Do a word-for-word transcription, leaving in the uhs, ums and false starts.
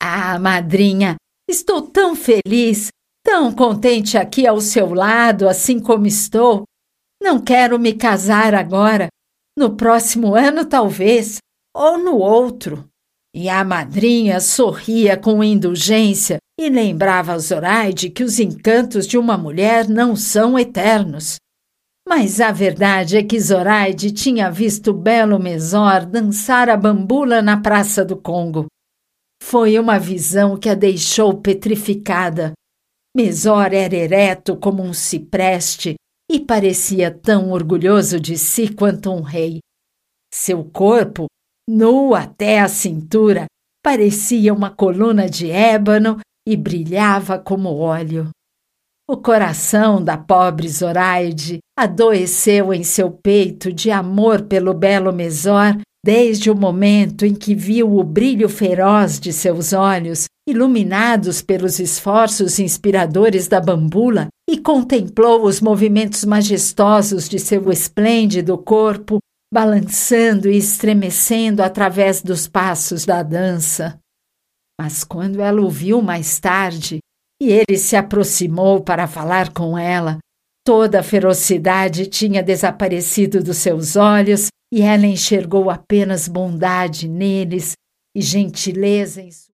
Ah, madrinha, estou tão feliz, tão contente aqui ao seu lado, assim como estou. Não quero me casar agora. No próximo ano, talvez, ou no outro. E a madrinha sorria com indulgência e lembrava a Zoraide que os encantos de uma mulher não são eternos. Mas a verdade é que Zoraide tinha visto Belo Mesor dançar a bambula na Praça do Congo. Foi uma visão que a deixou petrificada. Mesor era ereto como um cipreste e parecia tão orgulhoso de si quanto um rei. Seu corpo, nu até a cintura, parecia uma coluna de ébano e brilhava como óleo. O coração da pobre Zoraide adoeceu em seu peito de amor pelo Belo Mesor desde o momento em que viu o brilho feroz de seus olhos, iluminados pelos esforços inspiradores da bambula, e contemplou os movimentos majestosos de seu esplêndido corpo, balançando e estremecendo através dos passos da dança. Mas quando ela o viu mais tarde, e ele se aproximou para falar com ela, toda a ferocidade tinha desaparecido dos seus olhos e ela enxergou apenas bondade neles e gentileza em sua